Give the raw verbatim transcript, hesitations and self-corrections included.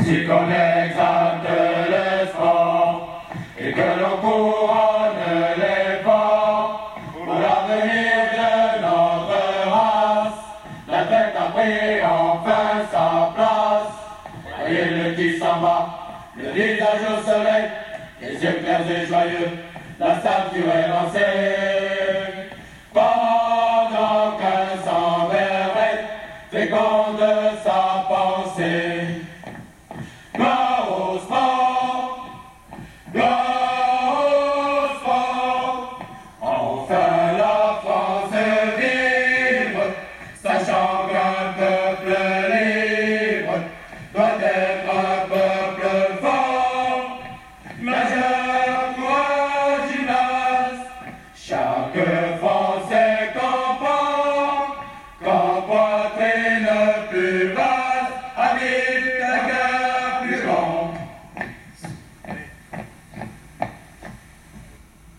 Si qu'on exalte le sport et que l'on couronne l'effort pour l'avenir de notre race, la tête a pris enfin sa place. Voyez le qui s'en va, le visage au soleil, les yeux clairs et joyeux, la statue est lancée.